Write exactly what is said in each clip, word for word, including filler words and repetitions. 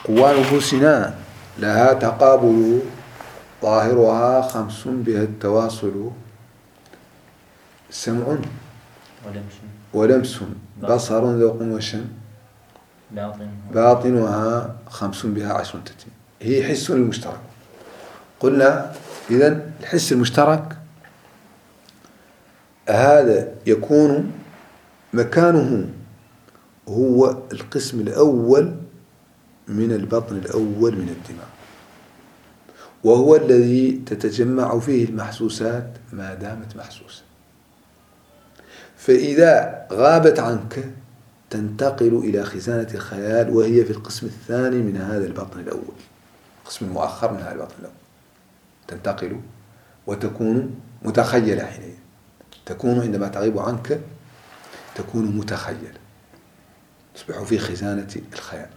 قوى نفوسنا لها تقابل ظاهرها خمس بها التواصل: سمع ولمس بصر ذوق وشم باطنها خمس بها عشر تتم. هي حس المشترك. قلنا إذن الحس المشترك هذا يكون مكانه هو القسم الأول من البطن الأول من الدماغ، وهو الذي تتجمع فيه المحسوسات ما دامت محسوسة. فإذا غابت عنك تنتقل إلى خزانة الخيال، وهي في القسم الثاني من هذا البطن الأول، القسم المؤخر من هذا البطن الأول. تنتقل وتكون متخيلة حينئذ. تكون عندما تغيب عنك تكون متخيلة، تصبح في خزانة الخيال.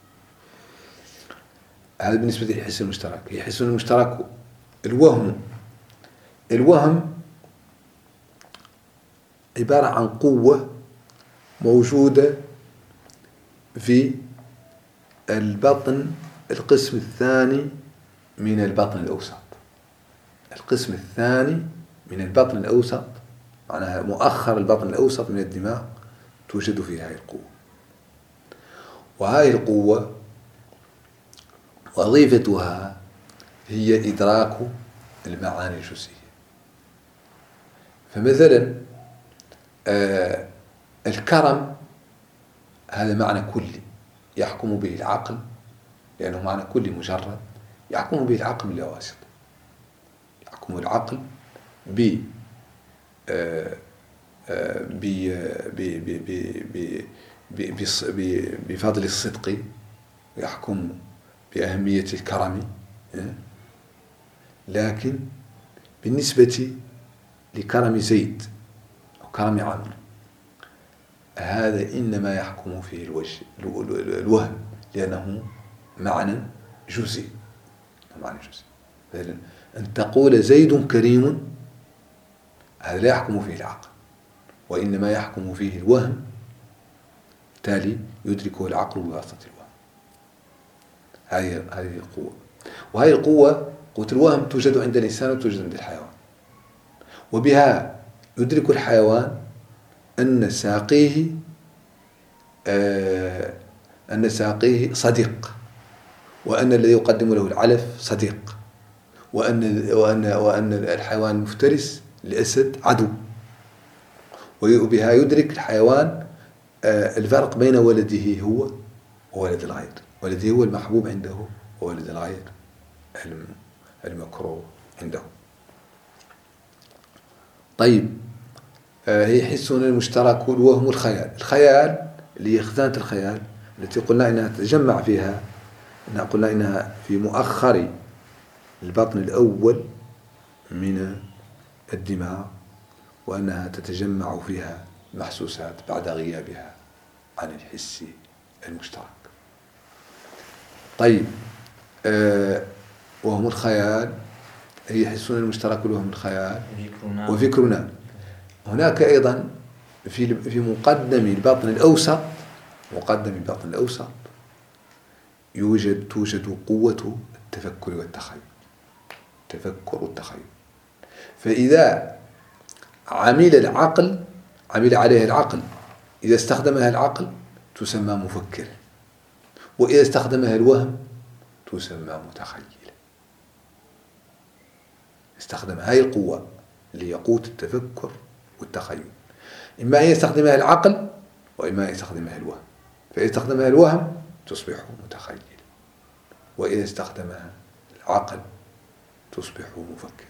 هذا بالنسبة للحس المشترك. الحس المشترك الوهم. الوهم عبارة عن قوة موجودة في البطن القسم الثاني من البطن الأوسط. القسم الثاني من البطن الأوسط، معناها مؤخر البطن الأوسط من الدماغ، توجد فيه هذه القوة. وهذه القوة وظيفتها هي إدراك المعاني الجزئية. فمثلا آه الكرم هذا معنى كلي يحكم به العقل، لأنه معنى كلي مجرد يحكم به العقل بلا واسطة. يحكم العقل ب بفضل الصدق، ويحكم بأهمية الكرم. لكن بالنسبة لكرم زيد أو كرم عمرو، هذا إنما يحكم فيه الوجه الوهم، لأنه معنى جزئي. معنى جزئي. أن تقول زيد كريم، هذا لا يحكم فيه العقل، وإنما يحكم فيه الوهم، بالتالي يدركه العقل بواسطة الوهم. هذه هذه القوة. وهذه القوة، قوة الوهم، توجد عند الإنسان وتوجد عند الحيوان. وبها يدرك الحيوان أن ساقيه آه أن ساقيه صديق، وأن الذي يقدم له العلف صديق، وأن وأن وأن الحيوان المفترس الأسد عدو. وبها يدرك الحيوان آه الفرق بين ولده هو وولد الغير. ولده هو المحبوب عنده، وولد الغير المكروه عنده. طيب، آه هي حسنا المشترك الوهم الخيال. الخيال اللي هي خزانة الخيال التي قلنا إنها تتجمع فيها، إنها قلنا إنها في مؤخر البطن الأول من الدماغ، وأنها تتجمع فيها المحسوسات بعد غيابها عن الحس المشترك. طيب، آه وهم الخيال هي حسنا المشترك الوهم الخيال وفكرنا. هناك أيضا في في مقدم البطن الأوسط، مقدم البطن الأوسط يوجد توجد قوة التفكر والتخيل. التفكر والتخيل. فإذا عمل العقل عمل عليها العقل، إذا استخدمها العقل تسمى مفكر، وإذا استخدمها الوهم تسمى متخيل. استخدم هذه القوة اللي هي قوة التفكر والتخيل، إما أن يستخدمها العقل وإما أن يستخدمها الوهم. فإذا استخدمها الوهم تصبح متخيل، وإذا استخدمها العقل تصبح مفكر.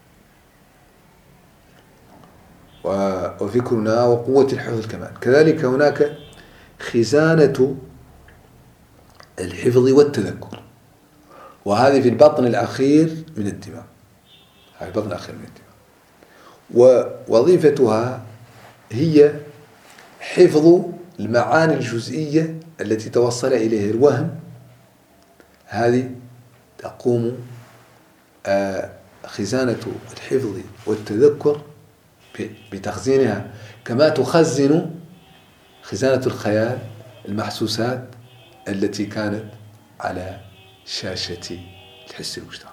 وفكرنا وقوة الحفظ كمان. كذلك هناك خزانة الحفظ والتذكر، وهذه في البطن الأخير من الدماغ. هذا البطن الأخير من الدماغ، ووظيفتها هي حفظ المعاني الجزئية التي توصل إليها الوهم. هذه تقوم خزانة الحفظ والتذكر بتخزينها، كما تخزن خزانة الخيال المحسوسات التي كانت على شاشة الحس المشترك.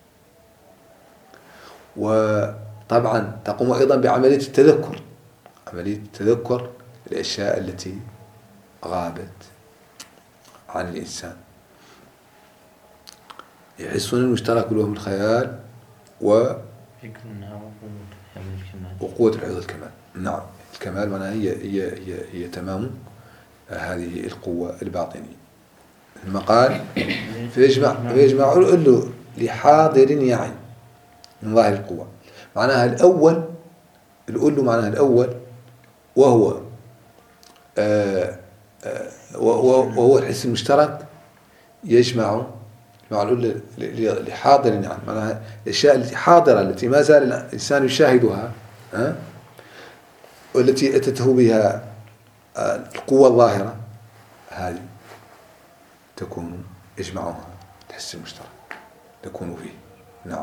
وطبعا تقوم أيضا بعملية التذكر، عملية التذكر الأشياء التي غابت عن الإنسان. يحسون المشترك بالوهم الخيال و وقوة الحفظ الكمال. نعم، الكمال معناها هي هي هي, هي تمام هذه القوة الباطنية. ثم قال فيجمع فيجمع له لحاضر يعي من ظاهر القوة. معناها الأول الأول معناها الأول وهو آآ آآ وهو الحس المشترك يجمع مع الأولى لحاضر يعني معناها الأشياء التي حاضرة التي ما زال الإنسان يشاهدها أه؟ والتي أتته بها القوة الظاهرة هذه تكون يجمعها الحس المشترك تكون فيه. نعم.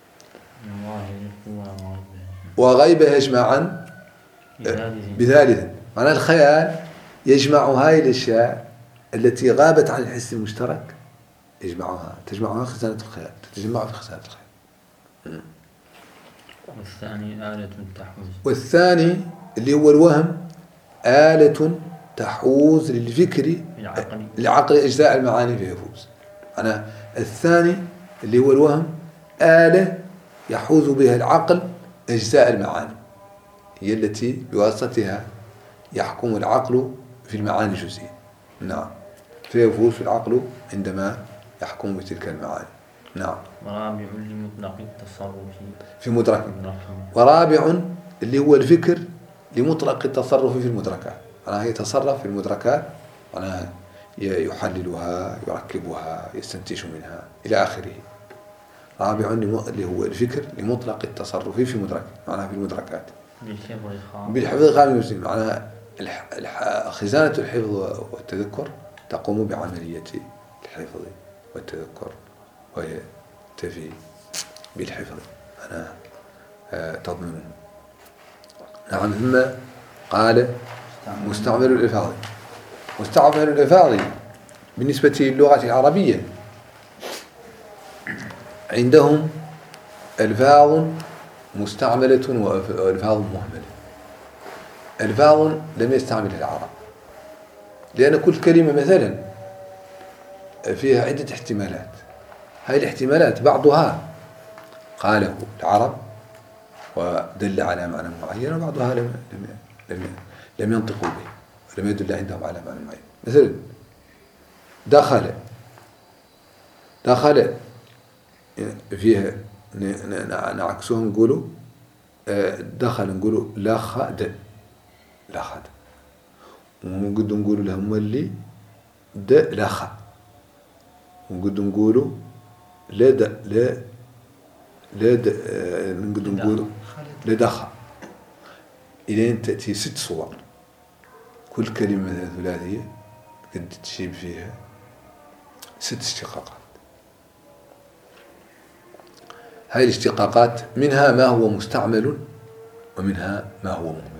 وغيبه يجمعا بثالث معناها الخيال يجمع هاي الأشياء التي غابت عن الحس المشترك يجمعها تجمعها خزانة الخيال تتجمع في خزانة الخيال. والثاني آلة تحوز والثاني اللي هو الوهم آلة تحوز للفكر لعقل أجزاء المعاني فيفوز. أنا الثاني اللي هو الوهم آلة يحوز بها العقل أجزاء المعاني هي التي بواسطتها يحكم العقل في المعاني الجزئية. نعم، فيفوز العقل عندما يحكم بتلك المعاني. نعم. ورابع لمطلق التصرف في مدرك. ورابع اللي هو الفكر لمطلق التصرف في المدركات. معناها يتصرف في المدركات معناها يحللها يركبها يستنتج منها إلى آخره. رابع اللي هو الفكر لمطلق التصرف في مدرك معناها في المدركات بالحفظ الخامس. معناها خزانة الحفظ والتذكر تقوم بعملية الحفظ والتذكر وهي تفي بالحفظ أنا تضمن. نعم. ثم قال مستعمل الإلفاظ. مستعمل الإلفاظ بالنسبة للغة العربية عندهم ألفاظ مستعملة وألفاظ مهملة. ألفاظ لم يستعملها العرب لأن كل كلمة مثلا فيها عدة احتمالات. هذه الاحتمالات بعضها قاله العرب ودل على معنى معين وبعضها لم لم لم ينطقوا به ولم يدل عندهم على معنى معين. مثلا دخل دخل فيها نعكسهم نقولوا دخل نقولوا لخد لخد ونقدر نقولوا لهم اللي د لخ ونقدر نقولوا لا د لا لا د نقدر نقولوا لا دخ. إلين تأتي ست صور كل كلمة ثلاثية قد تجيب فيها ست اشتقاقات. هذه الاشتقاقات منها ما هو مستعمل ومنها ما هو مهمل.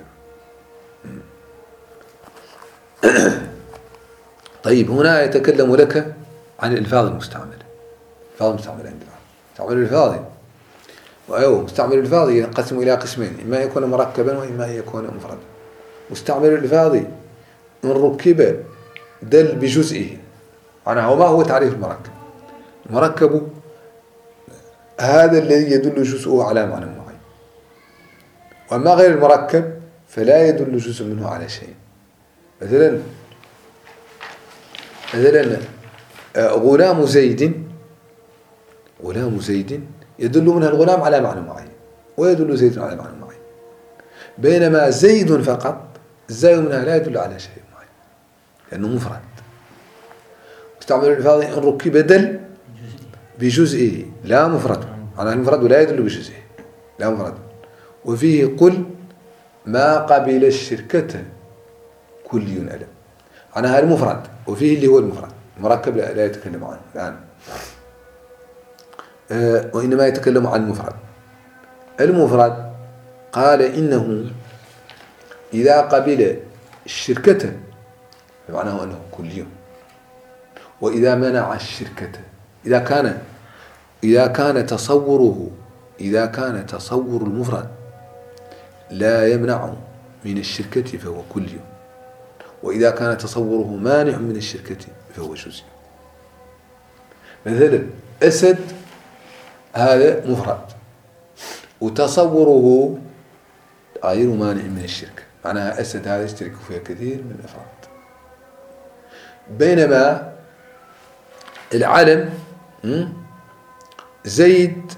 طيب هنا يتكلم لك عن الألفاظ المستعملة. الألفاظ المستعملة عندنا مستعمل الألفاظ وأيوه مستعمل الألفاظ ينقسم إلى قسمين إما يكون مركبا وإما يكون مفردا. مستعمل الألفاظ إن ركب دل بجزئه. معناه وما هو تعريف المركب؟ المركب هذا الذي يدل جزءه على معنى معين. وأما غير المركب فلا يدل جزء منه على شيء. مثلا مثلا غلام زيد غلام زيد يدل منها الغلام على معنى معين ويدل زيد على معنى معين. بينما زيد فقط الزاي منها لا يدل على شيء معين لأنه مفرد. مستعمل الألفاظ إن ركب دل بجزئه لا مفرد. معناه المفرد لا يدل بجزئه لا مفرد. وفيه قل ما قبل الشركة كلي ألم. معناها المفرد وفيه اللي هو المفرد. المركب لا, لا يتكلم عنه الآن أه وإنما يتكلم عن المفرد. المفرد قال إنه إذا قبل الشركة فمعناه أنه كلي وإذا منع الشركة إذا كان إذا كان تصوره إذا كان تصور المفرد لا يمنع من الشركة فهو كلي، وإذا كان تصوره مانع من الشركة فهو جزئي. مثلا أسد هذا مفرد وتصوره غير مانع من الشركة، معناها أسد هذا يشترك فيها كثير من الأفراد. بينما العلم زيد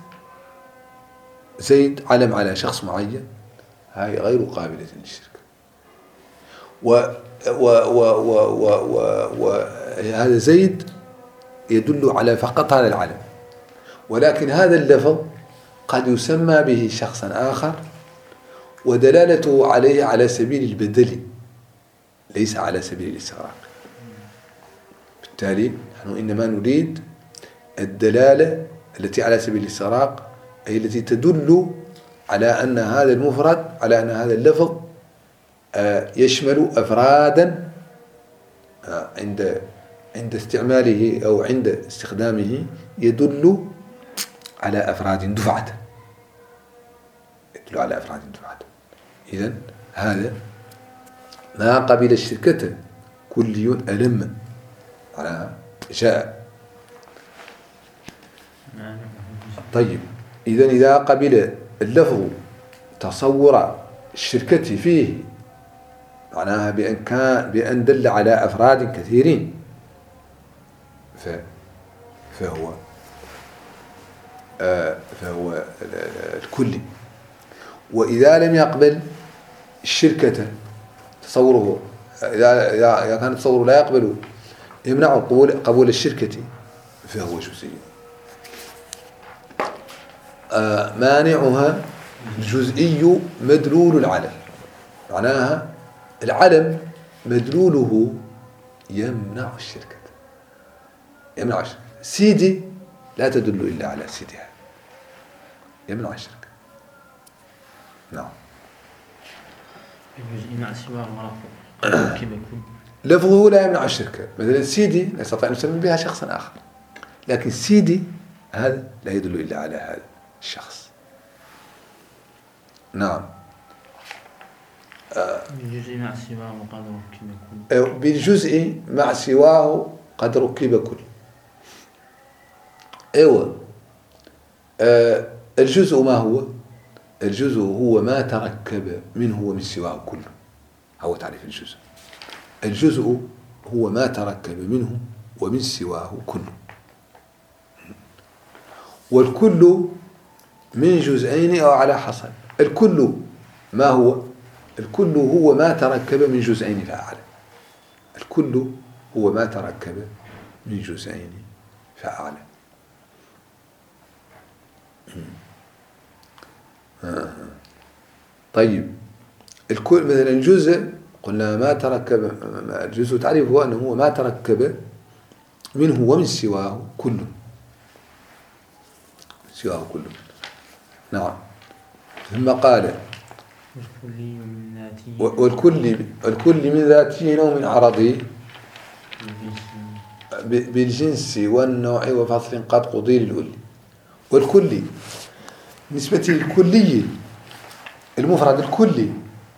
زيد علم على شخص معين، هاي غير قابلة للشركة، و و و و و و وهذا زيد يدل على فقط هذا العلم، ولكن هذا اللفظ قد يسمى به شخصا آخر ودلالته عليه على سبيل البدل ليس على سبيل الاستغراق. بالتالي نحن إنما نريد الدلالة التي على سبيل الاستغراق، أي التي تدل على أن هذا المفرد على أن هذا اللفظ يشمل أفرادا عند عند استعماله أو عند استخدامه يدل على أفراد دفعة يدل على أفراد دفعة. إذن هذا ما قبل الشركة كلي ألم على جاء. طيب إذن إذا قبل اللفظ تصور الشركة فيه معناها بأن كان بأن دل على أفراد كثيرين فهو فهو الكلي. وإذا لم يقبل الشركة تصوره إذا إذا كان تصوره لا يقبل يمنع قبول قبول الشركة فهو جزئي. مانعها الجزئي مدلول العلم، معناها العلم مدلوله يمنع الشركة يمنع الشركة. سيدي لا تدل إلا على سيدها، يمنع الشركة. نعم. الجزئي مع سواه كما يكون لفظه لا يمنع الشركة. مثلا سيدي لا يستطيع أن يسمي بها شخصا آخر، لكن سيدي هذا لا يدل إلا على هذا الشخص. نعم. بالجزء مع سواه قد ركب كل. بالجزء مع سواه قد ركب كل. ايوه. آه الجزء ما هو؟ الجزء هو ما تركب منه ومن سواه كله. هو تعريف الجزء. الجزء هو ما تركب منه ومن سواه كله. والكل من جزئين أو على حصل. الكل ما هو؟ الكل هو ما تركب من جزئين فأعلى. الكل هو ما تركب من جزئين فأعلى. آه. طيب الكل مثلا الجزء قلنا ما تركب، الجزء تعريفه هو أنه هو ما تركب منه ومن سواه كله. سواه كله. نعم. ثم قال والكل الكل من ذاته أو من عرضه بالجنس والنوع وفصل قد قضي للأولي. والكلي نسبة الكلي المفرد الكلي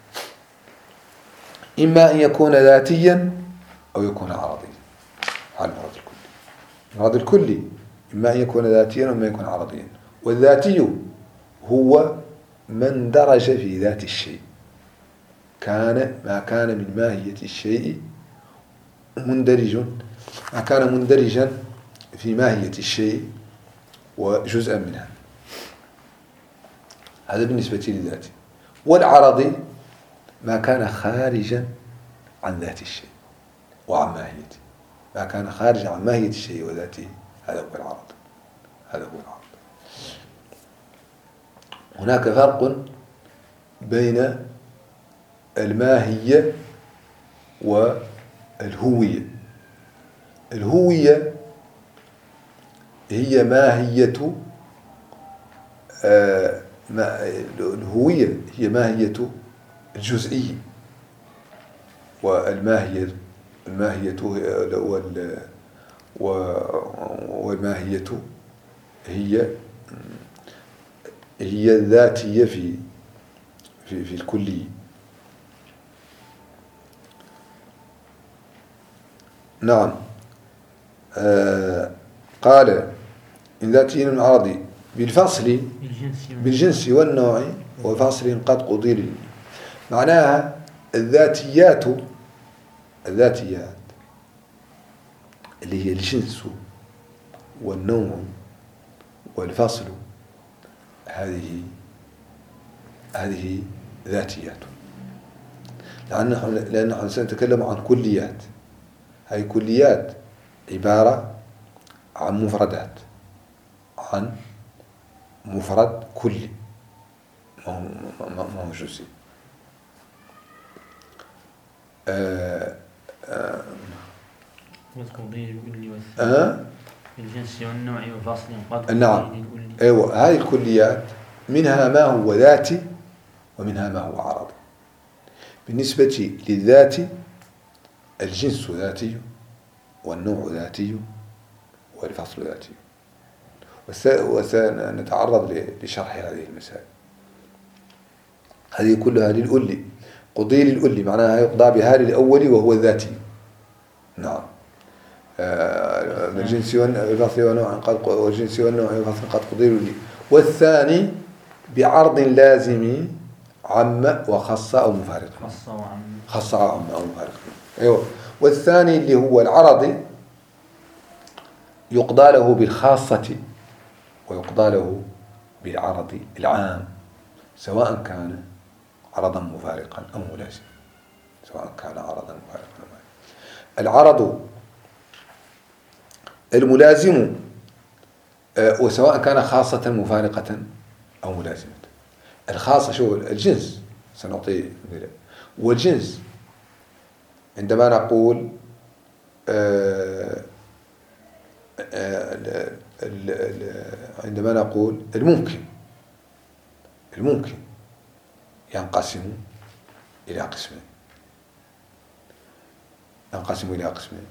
إما أن يكون ذاتيا أو يكون عرضيا. هذا المراد الكلي. المراد الكلي إما أن يكون ذاتيا أو إما يكون عرضيا. والذاتي هو من درج في ذات الشيء، كان ما كان من ماهية الشيء مندرج ما كان مندرجا في ماهية الشيء وجزءا منها. هذا بالنسبة للذات. والعرضي ما كان خارجا عن ذات الشيء وعن ماهيته، ما كان خارجا عن ماهية الشيء وذاته، هذا هو العرض. هذا هو العرض. هناك فرق بين الماهية والهوية. الهوية هي ماهية آه ما الهوية هي ماهية الجزئية، والماهية الماهية والماهية هي هي الذاتية في في في الكلي. نعم. آه قال إن ذاتي من العرض بالفصل بالجنس والنوع وفصل قد قدر. معناها الذاتيات الذاتيات اللي هي الجنس والنوع والفصل، هذه هذه ذاتيات، لأن لأن سنتكلم عن كليات. هذه كليات عبارة عن مفردات، عن مفرد كلي ما هو جزئي. آه آه آه الجنس والنوع وفصل قد. نعم. أيوة، هذه الكليات منها ما هو ذاتي ومنها ما هو عرضي. بالنسبة للذات الجنس ذاتي والنوع ذاتي والفصل ذاتي، وسنتعرض لشرح هذه المسائل. هذه كلها للأولي، قضي للأولي معناها يقضى بها للأول وهو الذاتي. نعم. الجنس والفصل والنوع قد والجنس والنوع والفصل قد قضي للأولي. والثاني بعرض لازم عم وخص أو مفارق. خص أو عم أو مفارق. أيوة. والثاني اللي هو العرض يقضى له بالخاصة ويقضى له بالعرض العام، سواء كان عرضا مفارقا أو ملازما. سواء كان عرضا مفارقا أو ملازما. العرض الملازم وسواء كان خاصة مفارقة أو ملازمة. الخاصة شو الجنس سنعطيه. والجنس عندما نقول آه آه عندما نقول الممكن الممكن ينقسم إلى قسمين ينقسم إلى قسمين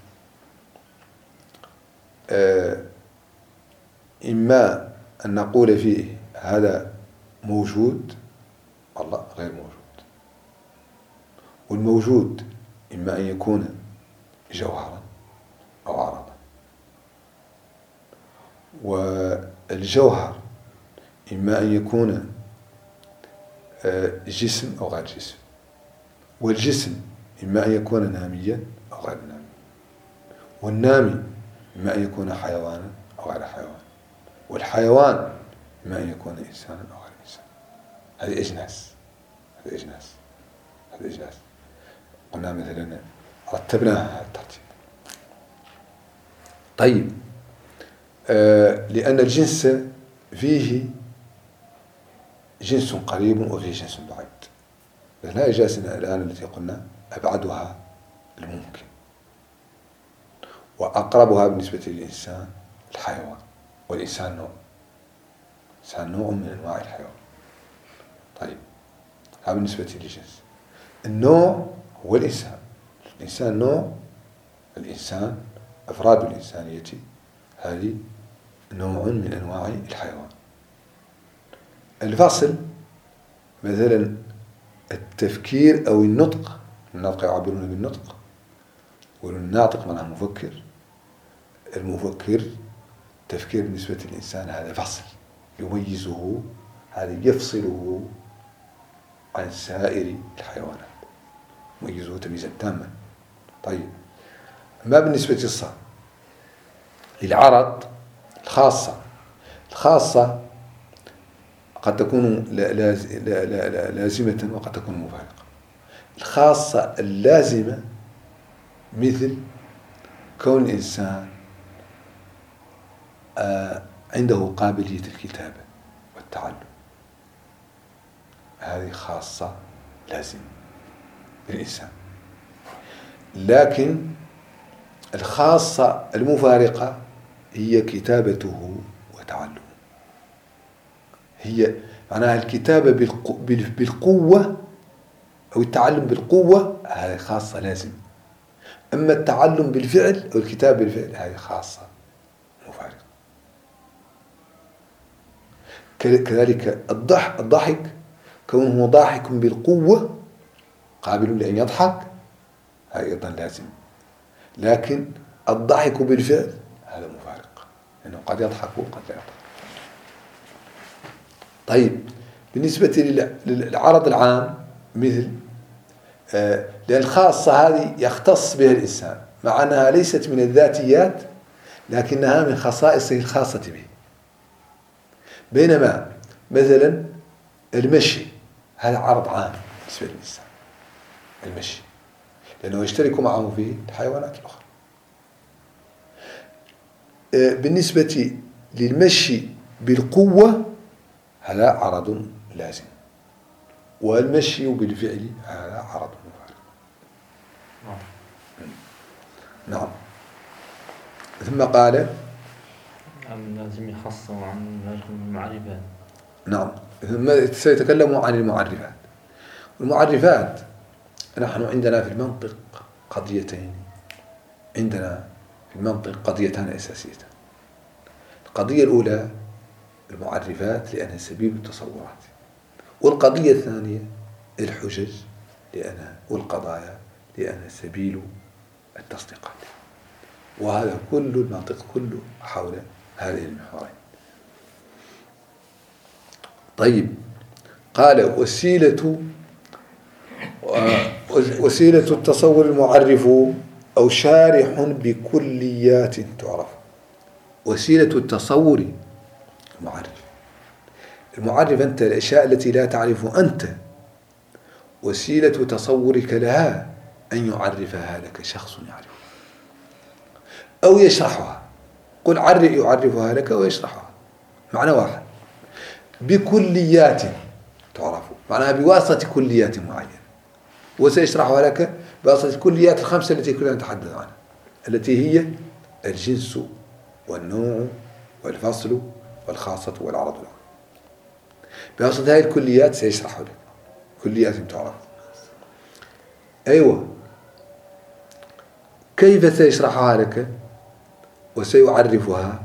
آه إما أن نقول فيه هذا موجود والله غير موجود. والموجود إما أن يكون جوهرا أو عرضا، والجوهر إما أن يكون جسم أو غير جسم، والجسم إما أن يكون ناميا أو غير نامي، والنامي إما أن يكون حيوانا أو غير حيوان، والحيوان إما أن يكون إنسانا أو غير إنسان. هذه أجناس هذه أجناس هذه أجناس قلنا مثلا رتبناها على الترتيب. طيب آه لأن الجنس فيه جنس قريب وفيه جنس بعيد. لا إجازنا الآن التي قلنا أبعدها الممكن، وأقربها بالنسبة للإنسان الحيوان، والإنسان نوع الإنسان نوع من أنواع الحيوان. طيب هذا بالنسبة للجنس. النوع هو الإنسان. الإنسان نوع، الإنسان أفراد الإنسانية هذه نوع من أنواع الحيوان. الفصل مثلا التفكير أو النطق. النطق يعبرون بالنطق، والناطق معناه مفكر. المفكر تفكير بالنسبة للإنسان هذا فصل يميزه، هذا يفصله عن سائر الحيوانات، يميزه تمييزا تاما. طيب ما بالنسبة للصاد للعرض الخاصة. الخاصة قد تكون لازمة وقد تكون مفارقة. الخاصة اللازمة مثل كون الإنسان عنده قابلية الكتابة والتعلم، هذه خاصة لازمة للإنسان. لكن الخاصة المفارقة هي كتابته وتعلمه. هي معناها الكتابة بالقوة أو التعلم بالقوة، هذه خاصة لازمة. أما التعلم بالفعل أو الكتاب بالفعل هذه خاصة مفارقة. كذلك الضحك الضحك كونه ضاحك بالقوة قابل لأن يضحك هذا أيضا لازم، لكن الضحك بالفعل هذا مفارق، لأنه قد يضحك وقد لا يضحك. طيب بالنسبة للعرض العام مثل آه لأن الخاصة هذه يختص بها الإنسان مع أنها ليست من الذاتيات لكنها من خصائصه الخاصة به. بينما مثلا المشي هذا عرض عام بالنسبة للإنسان، المشي لأنه يشترك معه فيه الحيوانات الأخرى. آه بالنسبة للمشي بالقوة هذا عرض لازم، والمشي بالفعل هذا عرض مفارق. نعم. ثم قال لازم يخصوا عن المعرفات. نعم. ثم سيتكلم عن المعرفات. المعرفات نحن عندنا في المنطق قضيتين، عندنا في المنطق قضيتان أساسيتان. القضية الأولى المعرفات لأنها سبيل التصورات، والقضية الثانية الحجج لأنها والقضايا لأنها سبيل التصديقات. وهذا كل المنطق كله حول هذه المحورين. طيب قال وسيلة وسيلة التصور المعرف أو شارح بكليات تعرف. وسيلة التصور المعرف، المعرف أنت الأشياء التي لا تعرف أنت، وسيلة تصورك لها أن يعرفها لك شخص يعرفها أو يشرحها. قل عرف يعرفها لك ويشرحها، معنى واحد. بكليات تعرف معناها بواسطة كليات معينة، وسيشرحها لك بواسطة الكليات الخمسة التي كنا نتحدث عنها، التي هي الجنس والنوع والفصل والخاصة والعرض العام. بواسطة هذه الكليات سيشرح لك كليات تعرف. أيوة، كيف سيشرحها لك وسيعرفها؟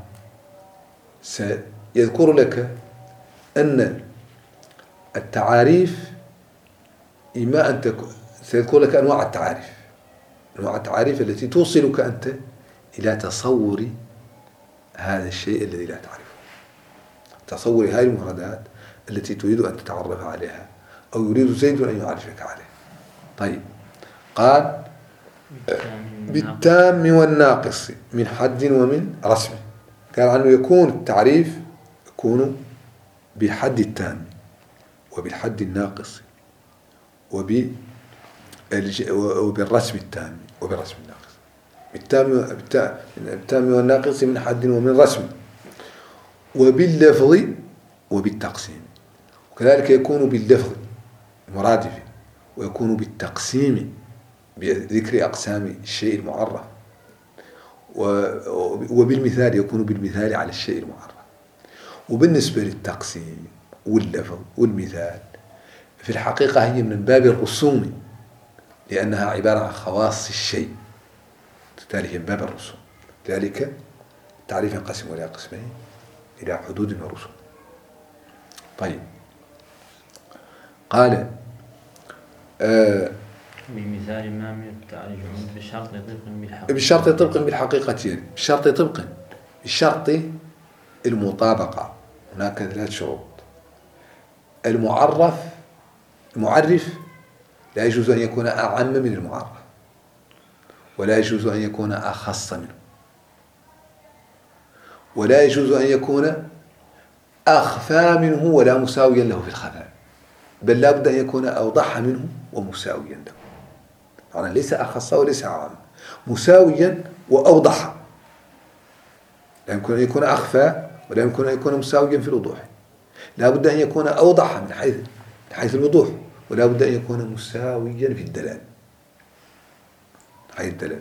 سيذكر لك أن التعاريف إما أن تكون، سيذكر لك أنواع التعاريف، أنواع التعاريف التي توصلك أنت إلى تصور هذا الشيء الذي لا تعرفه، تصور هذه المفردات التي تريد أن تتعرف عليها أو يريد زيد أن يعرفك عليها. طيب قال بالتام والناقص من حد ومن رسم. قال عنه يكون التعريف يكون بالحد التام وبالحد الناقص وبالرسم التام وبالرسم الناقص. بالتام بالتام والناقص من حد ومن رسم، وباللفظ وبالتقسيم. وكذلك يكون باللفظ مرادف، ويكون بالتقسيم بذكر أقسام الشيء المعرف، وبالمثال يكون بالمثال على الشيء المعرف. وبالنسبة للتقسيم واللفظ والمثال في الحقيقة هي من باب الرسوم، لأنها عبارة عن خواص الشيء، بالتالي هي من باب الرسوم. ذلك التعريف ينقسم إلى قسمين، إلى حدود ورسوم. طيب قال آه بمثال ما من التعريف بشرط طبق بالحقيقة. بشرط طبق بالحقيقة، بشرط طبق، بشرط المطابقة. هناك ثلاث شروط. المعرف المعرف لا يجوز أن يكون أعم من المعرف، ولا يجوز أن يكون أخص منه، ولا يجوز أن يكون أخفى منه ولا مساويا له في الخفاء، بل لا بد أن يكون أوضح منه ومساويا له. يعني ليس أخص وليس أعم، مساويا وأوضح. لا يمكن أن يكون أخفى ولا يمكن أن يكون مساويا في الوضوح. لا بد أن يكون أوضح من حيث من حيث الوضوح، ولا بد أن يكون مساويا في الدلالة، حيث الدلالة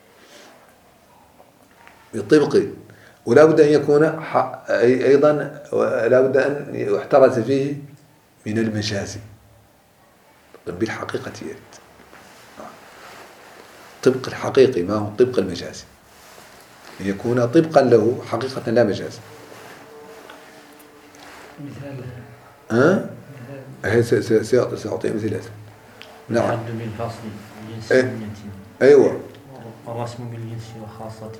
بالطبق. ولا بد أن يكون أيضا لا بد أن يحترز فيه من المجاز بالحقيقة يرد. الطبق الحقيقي ما هو الطبق المجازي، أن يكون طبقا له حقيقة لا مجازا. مثال ها؟ هي سأعطي مثال. نعم. الحد بالفصل جنس إيه. سنية أيوة. والرسم بالجنس وخاصة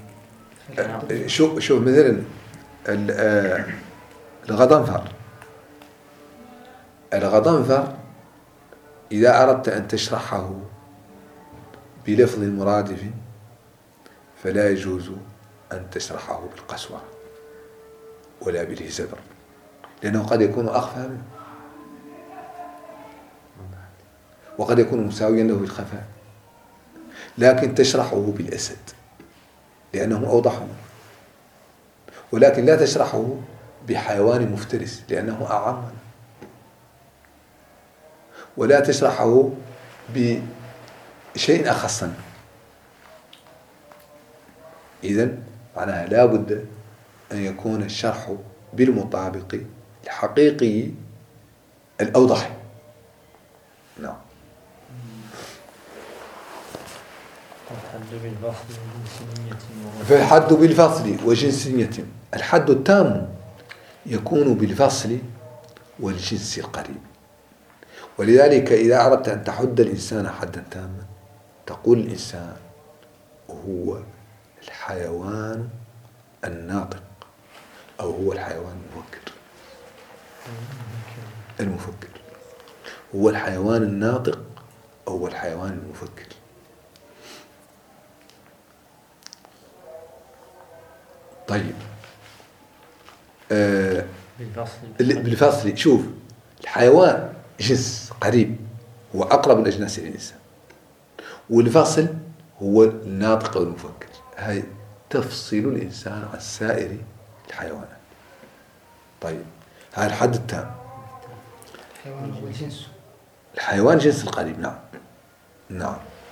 شوف شوف مثلا الغضنفر الغضنفر إذا أردت أن تشرحه بلفظ مرادف فلا يجوز أن تشرحه بالقسوة ولا بالهزبر، لأنه قد يكون أخفى منه وقد يكون مساويا له بالخفاء، لكن تشرحه بالأسد لأنه أوضح منه، ولكن لا تشرحه بحيوان مفترس لأنه أعم منه، ولا تشرحه بشيء أخص منه. إذن معناها لا بد أن يكون الشرح بالمطابق الحقيقي الأوضح. نعم. الحد بالفصل وجنسية فالحد بالفصل وجنسية، الحد التام يكون بالفصل والجنس القريب، ولذلك إذا أردت أن تحد الإنسان حدا تاما تقول الإنسان هو الحيوان الناطق أو هو الحيوان المفكر. المفكر هو الحيوان الناطق أو هو الحيوان المفكر. طيب آه بالفصل شوف الحيوان جنس قريب هو أقرب الأجناس إلى الإنسان، والفصل هو الناطق أو المفكر. هاي تفصل الإنسان عن سائر الحيوانات. طيب هذا الحد التام. الحيوان هو الجنس، الحيوان جنس القريب. نعم نعم.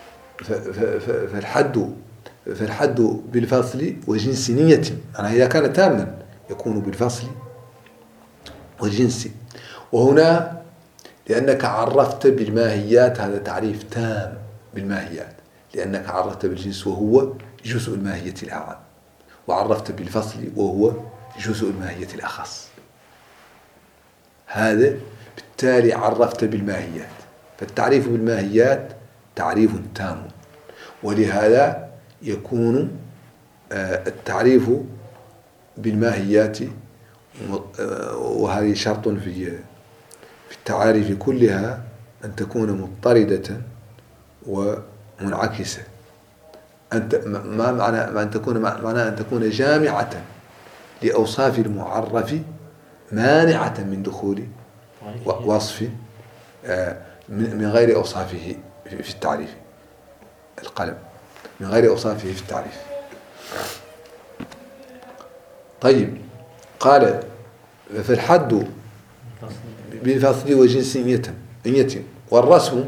فالحد فالحد بالفصل وجنس نية، يعني إذا كان تاما يكون بالفصل والجنس. وهنا لأنك عرفت بالماهيات هذا تعريف تام بالماهيات، لأنك عرفت بالجنس وهو جزء الماهية الأعم، وعرفت بالفصل وهو جزء الماهية الأخص. هذا بالتالي عرفت بالماهيات، فالتعريف بالماهيات تعريف تام، ولهذا يكون التعريف بالماهيات، وهذه شرط في في التعاريف كلها أن تكون مضطردة ومنعكسة. أنت ما معنى ما أن تكون معنى أن تكون جامعة لأوصاف المعرف مانعة من دخول وصف من غير أوصافه في التعريف. القلم من غير أوصافه في التعريف. طيب قال فالحد بالفصل وجنسية نية، والرسم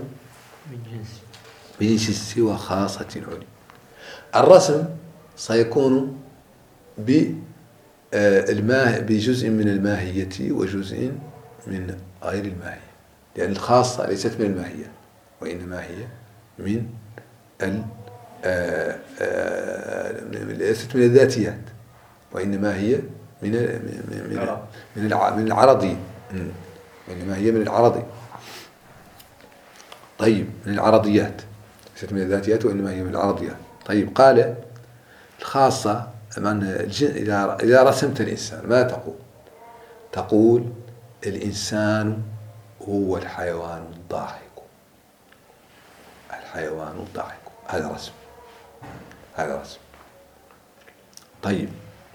بجنس وخاصة علم. الرسم سيكون بالماء بجزء من الماهية وجزء من غير الماهية، لأن الخاصة ليست من الماهية وإنما هي من ال ليست من الذاتيات، وإنما هي من من من من العرضي، وإنما هي من العرضي. طيب من العرضيات، ليست من الذاتيات وإنما هي من العرضيات. طيب قال الخاصة إذا إذا رسمت الإنسان ما تقول؟ تقول الإنسان هو الحيوان الضاحك. الحيوان الضاحك هذا رسم، هذا رسم. طيب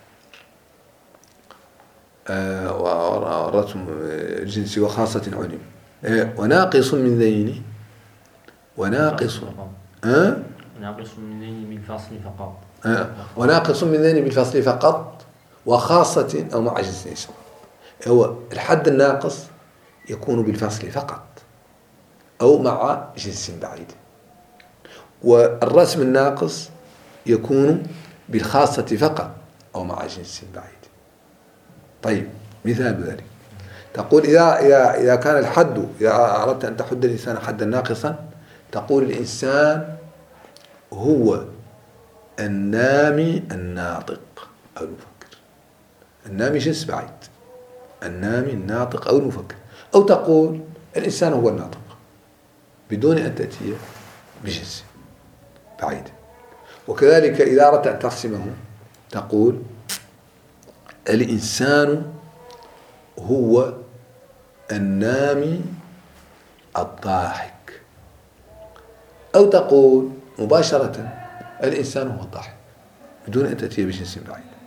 آه ورسم الجنس وخاصة علم. آه وناقص من ذين وناقص آه وناقص من ذين بالفصل فقط. آه وناقص من ذين بالفصل فقط وخاصة أو مع جنس نسبة. هو الحد الناقص يكون بالفصل فقط أو مع جنس بعيد، والرسم الناقص يكون بالخاصة فقط أو مع جنس بعيد. طيب مثال ذلك تقول إذا إذا إذا كان الحد، إذا أردت أن تحد الإنسان حدا ناقصا تقول الإنسان هو النامي الناطق أو المفكر. النامي جنس بعيد، النامي الناطق أو المفكر. أو تقول الإنسان هو الناطق بدون أن تأتي بجنس بعيد. وكذلك إذا أردت أن ترسمه تقول الإنسان هو النامي الضاحك، أو تقول مباشرة الإنسان هو الضاحك بدون أن تأتي بجنس بعيد.